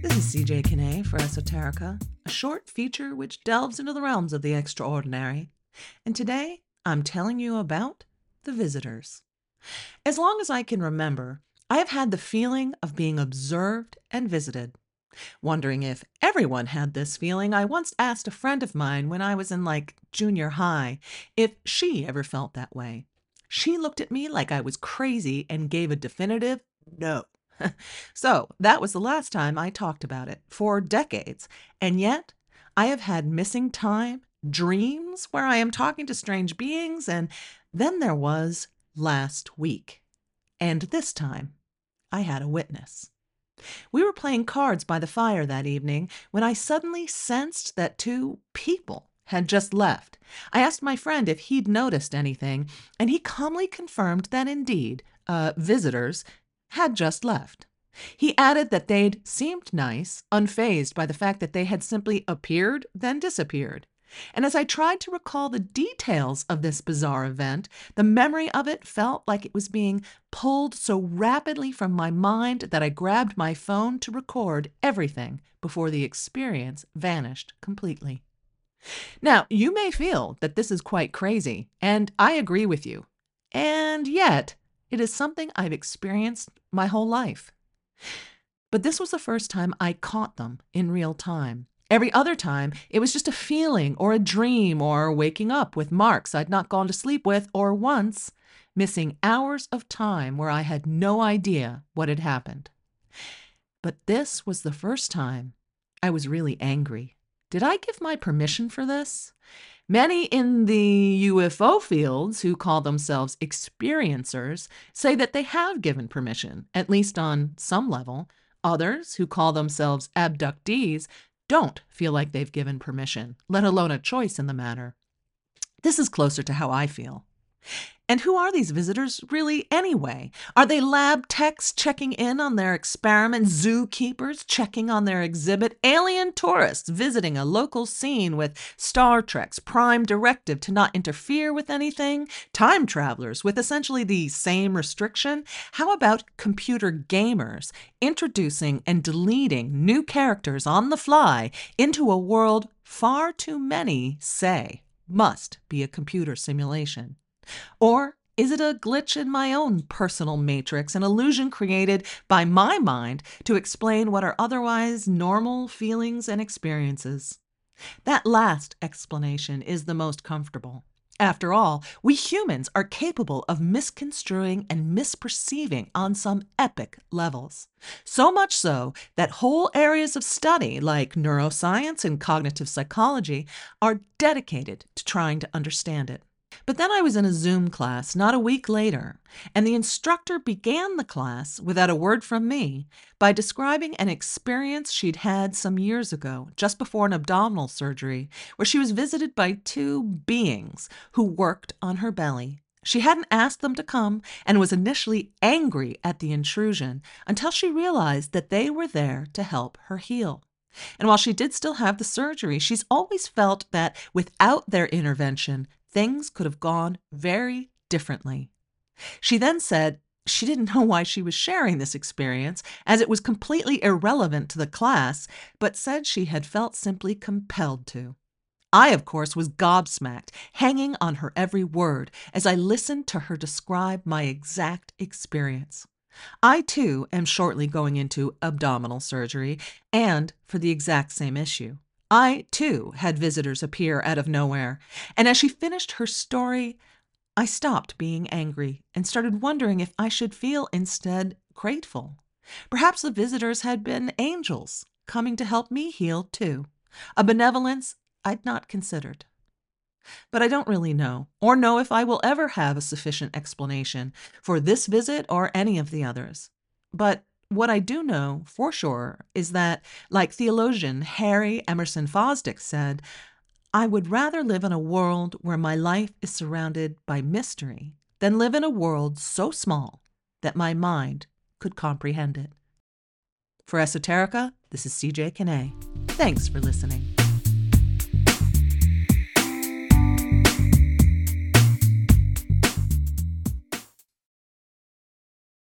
This is CJ Kinney for Esoterica, a short feature which delves into the realms of the extraordinary. And today, I'm telling you about the visitors. As long as I can remember, I have had the feeling of being observed and visited. Wondering if everyone had this feeling, I once asked a friend of mine when I was in junior high if she ever felt that way. She looked at me like I was crazy and gave a definitive no. So that was the last time I talked about it for decades. And yet, I have had missing time, dreams where I am talking to strange beings, and then there was last week. And this time, I had a witness. We were playing cards by the fire that evening when I suddenly sensed that two people had just left. I asked my friend if he'd noticed anything, and he calmly confirmed that indeed, visitors had just left. He added that they'd seemed nice, unfazed by the fact that they had simply appeared, then disappeared. And as I tried to recall the details of this bizarre event, the memory of it felt like it was being pulled so rapidly from my mind that I grabbed my phone to record everything before the experience vanished completely. Now, you may feel that this is quite crazy, and I agree with you. And yet, it is something I've experienced my whole life. But this was the first time I caught them in real time. Every other time, it was just a feeling or a dream or waking up with marks I'd not gone to sleep with, or once missing hours of time where I had no idea what had happened. But this was the first time I was really angry. Did I give my permission for this? Many in the UFO fields who call themselves experiencers say that they have given permission, at least on some level. Others, who call themselves abductees, don't feel like they've given permission, let alone a choice in the matter. This is closer to how I feel. And who are these visitors really anyway? Are they lab techs checking in on their experiment, zookeepers checking on their exhibit, alien tourists visiting a local scene with Star Trek's prime directive to not interfere with anything, time travelers with essentially the same restriction? How about computer gamers introducing and deleting new characters on the fly into a world far too many say must be a computer simulation? Or is it a glitch in my own personal matrix, an illusion created by my mind to explain what are otherwise normal feelings and experiences? That last explanation is the most comfortable. After all, we humans are capable of misconstruing and misperceiving on some epic levels. So much so that whole areas of study like neuroscience and cognitive psychology are dedicated to trying to understand it. But then I was in a Zoom class not a week later, and the instructor began the class, without a word from me, by describing an experience she'd had some years ago, just before an abdominal surgery, where she was visited by two beings who worked on her belly. She hadn't asked them to come and was initially angry at the intrusion until she realized that they were there to help her heal. And while she did still have the surgery, she's always felt that without their intervention, things could have gone very differently. She then said she didn't know why she was sharing this experience, as it was completely irrelevant to the class, but said she had felt simply compelled to. I, of course, was gobsmacked, hanging on her every word as I listened to her describe my exact experience. I, too, am shortly going into abdominal surgery, and for the exact same issue. I, too, had visitors appear out of nowhere, and as she finished her story, I stopped being angry and started wondering if I should feel instead grateful. Perhaps the visitors had been angels coming to help me heal too, a benevolence I'd not considered. But I don't really know, or know if I will ever have a sufficient explanation for this visit or any of the others. But what I do know for sure is that, like theologian Harry Emerson Fosdick said, I would rather live in a world where my life is surrounded by mystery than live in a world so small that my mind could comprehend it. For Esoterica, this is CJ Kinney. Thanks for listening.